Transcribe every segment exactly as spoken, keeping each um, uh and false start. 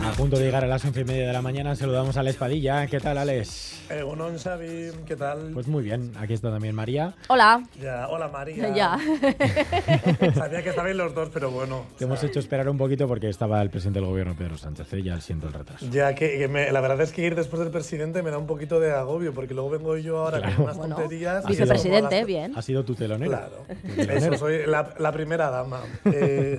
A punto de llegar a las once y media de la mañana, saludamos a Alex Padilla. ¿Qué tal, Alex? Egunon, Xavi, ¿qué tal? Pues muy bien, aquí está también María. Hola. Ya, hola María. Ya. Sabía que estabais los dos, pero bueno. Te hemos hecho esperar un poquito porque estaba el presidente del gobierno, Pedro Sánchez, ¿eh? Ya siento el retraso. Ya que, que me, la verdad es que ir después del presidente me da un poquito de agobio, porque luego vengo yo ahora Claro. con unas Bueno, tonterías. vicepresidente, las... bien. Ha sido tu telonero. Claro. Tu telonero. Eso, soy la, la primera dama. Eh,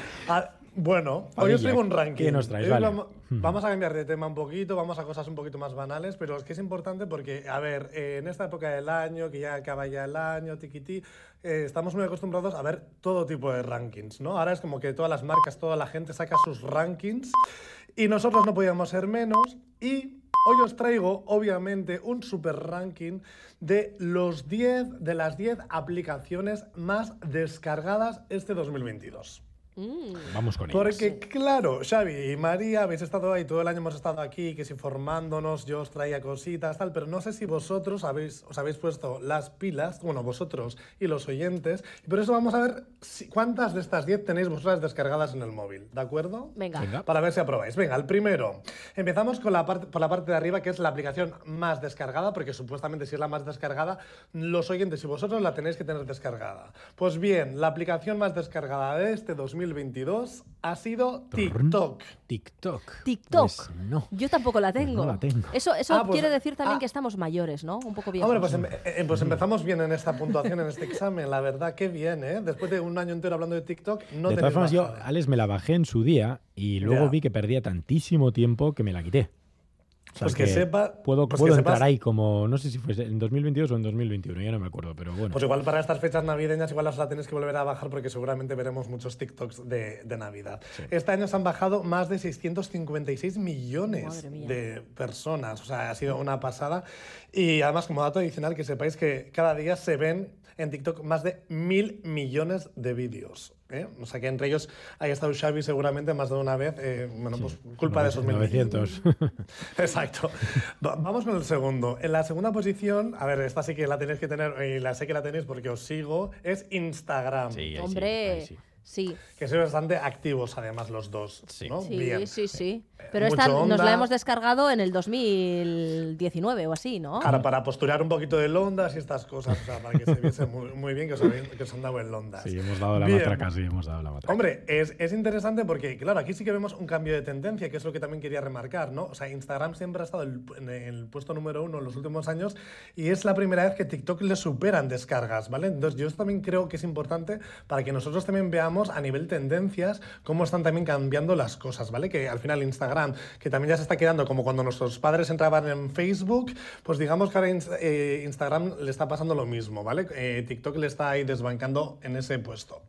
a, Bueno, Padilla, hoy os traigo un ranking. ¿qué nos traes? Hoy Vale. Vamos, vamos a cambiar de tema un poquito, vamos a cosas un poquito más banales, pero es que es importante porque, a ver, eh, en esta época del año, que ya acaba ya el año, tiquití, eh, estamos muy acostumbrados a ver todo tipo de rankings, ¿no? Ahora es como que todas las marcas, toda la gente saca sus rankings y nosotros no podíamos ser menos y... Hoy os traigo, obviamente, un super ranking de los diez de las diez aplicaciones más descargadas este dos mil veintidós. Mm. Vamos con ello. Porque, claro, Xavi y María habéis estado ahí, todo el año hemos estado aquí, que si formándonos, yo os traía cositas, tal, pero no sé si vosotros habéis, os habéis puesto las pilas, bueno, vosotros y los oyentes, y por eso vamos a ver si, cuántas de estas diez tenéis vosotras descargadas en el móvil, ¿de acuerdo? Venga. Venga. Para ver si aprobáis. Venga, el primero. Empezamos con la parte, por la parte de arriba, que es la aplicación más descargada, porque supuestamente si es la más descargada, los oyentes y vosotros la tenéis que tener descargada. Pues bien, la aplicación más descargada de este dos mil veintidós ha sido TikTok. TikTok. TikTok. Pues no. Yo tampoco la tengo. Pues no la tengo. Eso, eso Ah, pues- quiere decir también ah. que estamos mayores, ¿no? Un poco viejos. Hombre, pues, em- eh, pues empezamos bien en esta puntuación, en este examen. La verdad, qué bien, ¿eh? Después de un año entero hablando de TikTok, no de tenéis todas formas, yo, bajada. Alex, me la bajé en su día y luego Ya. vi que perdía tantísimo tiempo que me la quité. O sea, Pues que sepa- Puedo, pues puedo que entrar sepas- ahí como, no sé si fue en dos mil veintidós o en dos mil veintiuno, ya no me acuerdo, pero bueno. Pues igual para estas fechas navideñas igual os la tenéis que volver a bajar porque seguramente veremos muchos TikToks de, de Navidad. Sí. Este año se han bajado más de seiscientos cincuenta y seis millones Madre mía. de personas. O sea, ha sido una pasada. Y además, como dato adicional, que sepáis que cada día se ven en TikTok más de mil millones de vídeos. ¿eh? O sea, que entre ellos haya estado Xavi seguramente más de una vez. eh, bueno, pues culpa de esos mil millones. novecientos. Exacto. Va- Vamos con el segundo. En la segunda posición, a ver, esta sí que la tenéis que tener, y la sé que la tenéis porque os sigo, es Instagram. Sí, ahí sí, Hombre, ahí sí. sí. Que sois bastante activos además los dos. Sí. ¿no? Sí, Bien. sí, sí. Pero Mucho esta nos onda. la hemos descargado en el dos mil diecinueve o así, ¿no? Para, para posturar un poquito de Londas y estas cosas, o sea, para que se viese muy, muy bien que os, habéis- que os han dado en Londas. Sí, hemos dado la Bien. matraca, sí, hemos dado la matraca. Hombre, es, es interesante porque, claro, aquí sí que vemos un cambio de tendencia, que es lo que también quería remarcar, ¿no? O sea, Instagram siempre ha estado el- en el puesto número uno en los últimos años y es la primera vez que TikTok le superan descargas, ¿vale? Entonces, yo también creo que es importante para que nosotros también veamos a nivel tendencias cómo están también cambiando las cosas, ¿vale? Que al final Instagram, que también ya se está quedando como cuando nuestros padres entraban en Facebook, pues digamos que ahora Inst- eh, Instagram le está pasando lo mismo, ¿vale? Eh, TikTok le está ahí desbancando en ese puesto.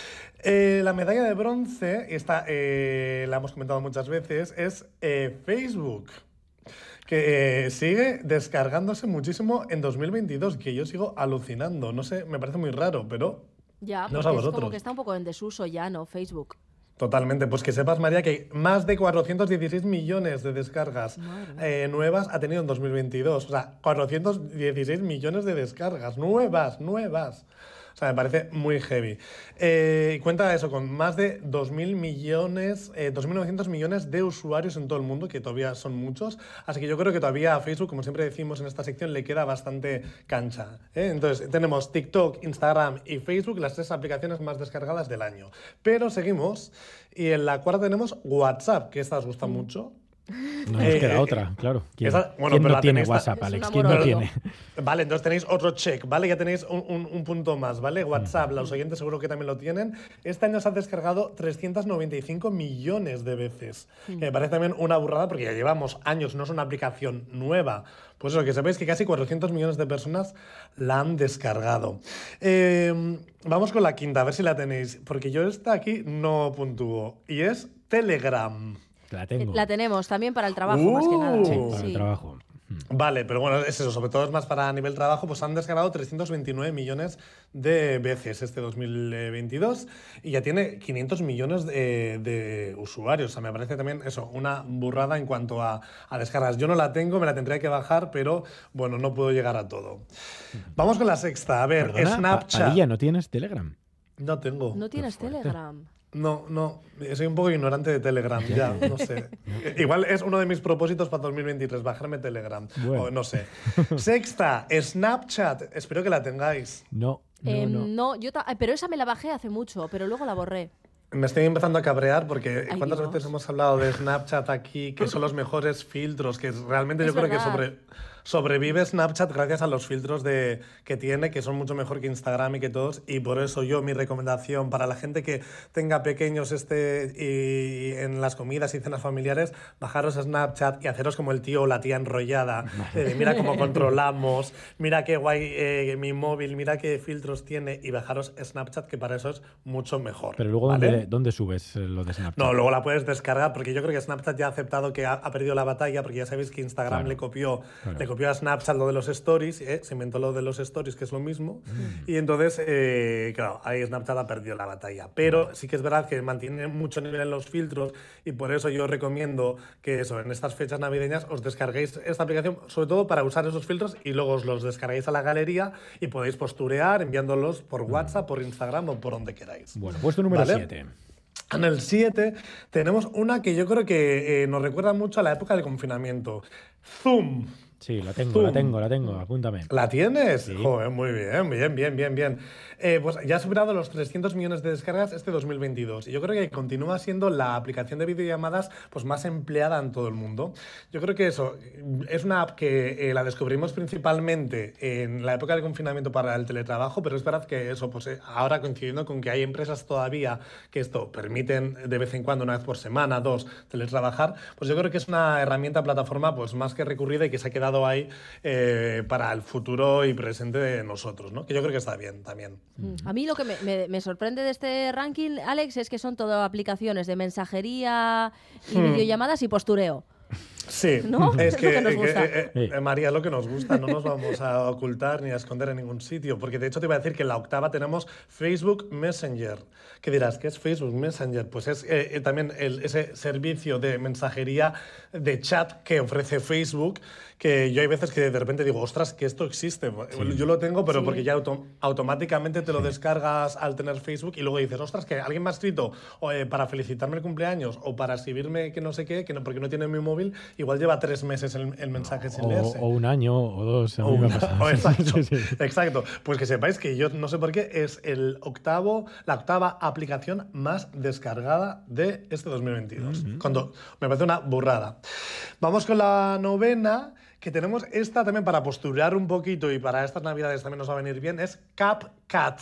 Eh, la medalla de bronce, esta eh, la hemos comentado muchas veces, es eh, Facebook, que eh, sigue descargándose muchísimo en dos mil veintidós, que yo sigo alucinando. No sé, me parece muy raro, pero Ya, no porque sé a es vosotros. como que está un poco en desuso ya, ¿no? Facebook. Totalmente. Pues que sepas, María, que hay más de cuatrocientos dieciséis millones de descargas Madre mía. eh, nuevas ha tenido en dos mil veintidós. O sea, cuatrocientos dieciséis millones de descargas nuevas, nuevas. O sea, me parece muy heavy. Eh, cuenta eso, con más de dos mil millones, eh, dos mil novecientos millones de usuarios en todo el mundo, que todavía son muchos. Así que yo creo que todavía a Facebook, como siempre decimos en esta sección, le queda bastante cancha. ¿eh? Entonces, tenemos TikTok, Instagram y Facebook, las tres aplicaciones más descargadas del año. Pero seguimos, y en la cuarta tenemos WhatsApp, que esta os gusta mucho. No nos Eh, queda eh, otra, claro. ¿Quién, esa- bueno, quién pero no la tiene tenéis- WhatsApp, es Alex? un ¿Quién amor no odio. tiene? Vale, entonces tenéis otro check, ¿vale? Ya tenéis un, un- un punto más, ¿vale? WhatsApp, los oyentes seguro que también lo tienen. Este año se ha descargado trescientos noventa y cinco millones de veces. Que me parece también una burrada porque ya llevamos años, no es una aplicación nueva. Pues eso, que sepáis que casi cuatrocientos millones de personas la han descargado. Eh, vamos con la quinta, a ver si la tenéis, porque yo esta aquí no puntúo. Y es Telegram. La tengo. La tenemos también para el trabajo, más que nada. Uh. Sí, ¿eh? para el Sí. trabajo. Vale, pero bueno, es eso, sobre todo es más para a nivel trabajo, pues han descargado trescientos veintinueve millones de veces este dos mil veintidós y ya tiene quinientos millones de, de usuarios. O sea, me parece también eso, una burrada en cuanto a, a descargas. Yo no la tengo, me la tendría que bajar, pero bueno, no puedo llegar a todo. Vamos con la sexta. A ver, Perdona, Pa- Snapchat. Padilla, ¿no tienes Telegram? No tengo. ¿No tienes fuerte. Telegram? No, no, soy un poco ignorante de Telegram, ya, no sé. Igual es uno de mis propósitos para dos mil veintitrés, bajarme Telegram, Bueno. o no sé. Sexta, Snapchat, espero que la tengáis. No, no, Eh, no. no, yo ta- pero esa me la bajé hace mucho, pero luego la borré. Me estoy empezando a cabrear porque Ay, cuántas Dios. veces hemos hablado de Snapchat aquí, que son los mejores filtros, que realmente Es yo creo que verdad. sobre, sobrevive Snapchat gracias a los filtros de, que tiene, que son mucho mejor que Instagram y que todos, y por eso yo mi recomendación para la gente que tenga pequeños este y en las comidas y cenas familiares, bajaros a Snapchat y haceros como el tío o la tía enrollada, eh, mira cómo controlamos, mira qué guay eh, mi móvil, mira qué filtros tiene, y bajaros Snapchat, que para eso es mucho mejor. Pero luego, ¿vale? ¿dónde, ¿dónde subes eh, lo de Snapchat? No, luego la puedes descargar, porque yo creo que Snapchat ya ha aceptado que ha, ha perdido la batalla, porque ya sabéis que Instagram Claro, le copió claro. le copió a Snapchat lo de los stories, ¿eh? Se inventó lo de los stories, que es lo mismo, y entonces, eh, claro, ahí Snapchat ha perdido la batalla. Pero sí que es verdad que mantiene mucho nivel en los filtros, y por eso yo recomiendo que eso, en estas fechas navideñas os descarguéis esta aplicación, sobre todo para usar esos filtros, y luego os los descargáis a la galería y podéis posturear enviándolos por WhatsApp, por Instagram o por donde queráis. Bueno, puesto número ¿Vale? siete. En el siete tenemos una que yo creo que eh, nos recuerda mucho a la época del confinamiento. Zoom. Sí, la tengo, Zoom. la tengo, la tengo. Apúntame. ¿La tienes? Sí. Joder, muy bien, bien, bien, bien, bien. Eh, pues ya ha superado los trescientos millones de descargas este dos mil veintidós. Y yo creo que continúa siendo la aplicación de videollamadas pues, más empleada en todo el mundo. Yo creo que eso es una app que eh, la descubrimos principalmente en la época del confinamiento para el teletrabajo, pero es verdad que eso, pues eh, ahora coincidiendo con que hay empresas todavía que esto permiten de vez en cuando, una vez por semana, dos, teletrabajar, pues yo creo que es una herramienta, plataforma pues más que recurrida y que se ha quedado ahí eh, para el futuro y presente de nosotros, ¿no? Que yo creo que está bien también. A mí lo que me, me- me sorprende de este ranking, Alex, es que son todo aplicaciones de mensajería y Hmm. videollamadas y postureo. Sí, ¿No? es Es que, lo que nos eh, gusta. eh, eh, eh, María, es lo que nos gusta, no nos vamos a ocultar ni a esconder en ningún sitio, porque de hecho te iba a decir que en la octava tenemos Facebook Messenger. ¿Qué dirás? ¿Qué es Facebook Messenger? Pues es eh, eh, también el- ese servicio de mensajería, de chat que ofrece Facebook, que yo hay veces que de repente digo, ostras, que esto existe. Yo lo tengo, pero Sí. porque ya auto- automáticamente te lo descargas al tener Facebook y luego dices, ostras, que alguien me ha escrito o, eh, para felicitarme el cumpleaños o para escribirme que no sé qué, que no, porque no tiene mi móvil, igual lleva tres meses el, el mensaje sin O, leerse. o un año o dos. A mí O me ha una- pasado. o exacto, Sí, sí. exacto. Pues que sepáis que yo no sé por qué es el octavo, la octava aplicación más descargada de este dos mil veintidós. Cuando me parece una burrada. Vamos con la novena, que tenemos esta también para posturar un poquito y para estas navidades también nos va a venir bien, es CapCut.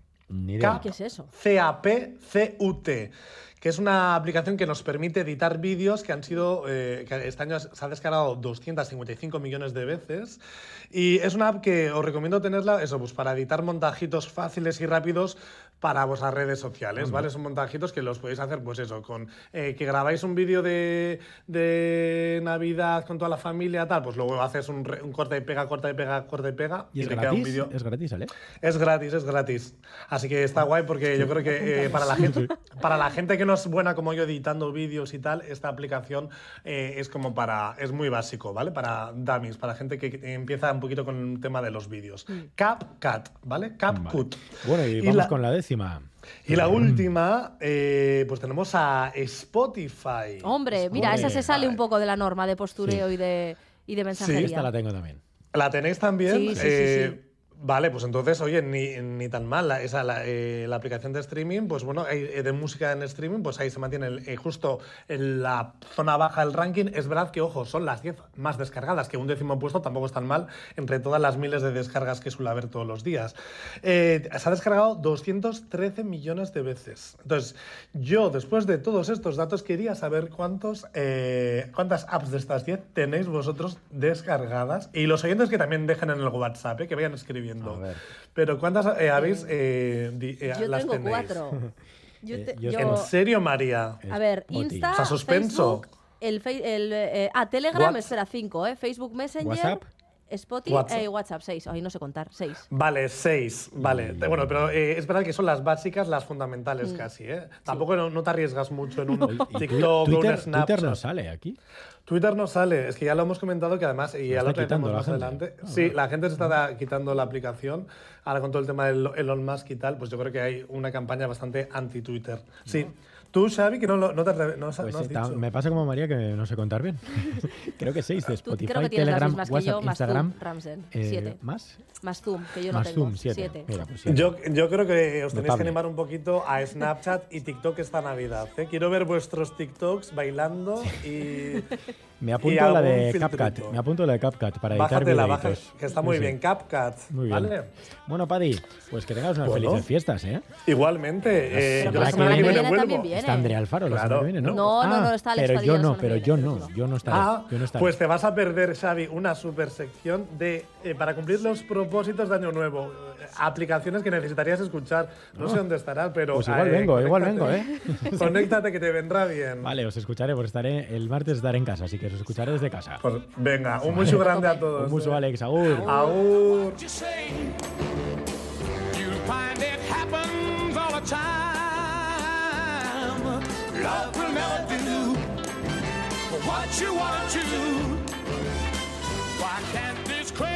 Ni idea. Cap- ¿Qué es eso? C A P C U T, que es una aplicación que nos permite editar vídeos que han sido, eh, que este año se ha descargado doscientos cincuenta y cinco millones de veces. Y es una app que os recomiendo tenerla, eso, pues para editar montajitos fáciles y rápidos para vuestras redes sociales, ¿vale? Son montajitos que los podéis hacer, pues eso, con eh, que grabáis un vídeo de, de Navidad con toda la familia, tal, pues luego haces un, re- un corta y pega, corta y pega, corta y pega, ¿Y es te queda un gratis? vídeo. Es gratis, ¿vale? Es gratis, es gratis. Así que está guay porque yo creo que eh, para, la gente, para la gente que no es buena como yo editando vídeos y tal, esta aplicación eh, es como para... es muy básico, ¿vale? Para dummies, para gente que que empieza un poquito con el tema de los vídeos. CapCut, ¿vale? CapCut. Bueno, y, Y vamos la- con la décima. Y la última, eh, pues tenemos a Spotify. Hombre, mira, esa se sale un poco de la norma de postureo Sí. y de, y de Sí, mensajería. esta la tengo también. ¿La tenéis también? Sí, sí, sí, Eh, sí. Vale, pues entonces, oye, ni, ni tan mal. La, esa, la, eh, la aplicación de streaming, pues bueno, eh, de música en streaming, pues ahí se mantiene el- eh, justo en la zona baja del ranking. Es verdad que, ojo, son las diez más descargadas, que un décimo puesto tampoco es tan mal entre todas las miles de descargas que suele haber todos los días. Eh, se ha descargado doscientos trece millones de veces. Entonces, yo, después de todos estos datos, quería saber cuántos, eh, cuántas apps de estas diez tenéis vosotros descargadas. Y los oyentes que también dejen en el WhatsApp, eh, que vayan escribiendo. A ver. Pero ¿cuántas eh, habéis eh, di- eh, Yo las tengo tenéis? cuatro. Yo Eh, te- yo yo- ¿En serio, María? A ver, Oti. Insta, O sea, suspenso. Facebook, el, fei- el, eh, ah, Telegram, What? espera, cinco, ¿eh? Facebook Messenger, WhatsApp. Spotify WhatsApp. y eh, WhatsApp, seis. Ay, no sé contar, seis. Vale, seis. Vale. Y- Bueno, pero eh, es verdad que son las básicas, las fundamentales casi, ¿eh? Tampoco no, no te arriesgas mucho en un Y TikTok o un Twitter, Snapchat. Twitter no sale aquí. Twitter no sale, es que ya lo hemos comentado que además, y ya está lo quitando tenemos la más gente. adelante. Ah, Sí, la gente se está da- quitando la aplicación. Ahora con todo el tema del Elon Musk y tal, pues yo creo que hay una campaña bastante anti-Twitter. Sí. Tú, Xavi, que no, lo- no te atreves- no, has- Pues no has eh, ta- dicho. me pasa como María que no sé contar bien. Creo que seis de Tú Spotify, creo que tienes las Telegram, mismas que WhatsApp, yo, más Instagram. Zoom, Ramsen. eh, Siete. ¿Más? Más Zoom, que yo no Más tengo. Zoom, siete. Siete. Mira, pues siete. Yo, yo creo que os tenéis que Notable. animar un poquito a Snapchat y TikTok esta Navidad. ¿eh? Quiero ver vuestros TikToks bailando y. Me y apunto la algún de filtrito. CapCut. Me apunto la de CapCut para editar Bájatela, videitos. baja, que está muy Sí, sí. bien. CapCut. Muy bien. ¿vale? Bueno, Paddy, pues que tengas unas Bueno. felices fiestas, ¿eh? Igualmente. eh, Pero yo la la semana semana que que viene viene vuelvo. también viene. Está Andrea Alfaro la Claro. semana que viene, ¿no? No, no, no, está Alex Pero Padilla yo la no, semana pero que yo viene, no, pero no. yo no estaré. Ah, yo no estaré. pues te vas a perder, Xavi, una super sección de eh, para cumplir los propósitos de Año Nuevo. Eh, aplicaciones que necesitarías escuchar. No sé dónde estarás, pero. Pues igual eh, vengo, igual conéctate. vengo, ¿eh? Conéctate que te vendrá bien. Vale, os escucharé, porque estaré el martes estaré en casa, así que os escucharé desde casa. Pues venga, un mucho grande a todos. Un muso, eh. Alex, agur. Agur. you say, you'll find it happens all the time. Love will never do what you want to. Why can't this crazy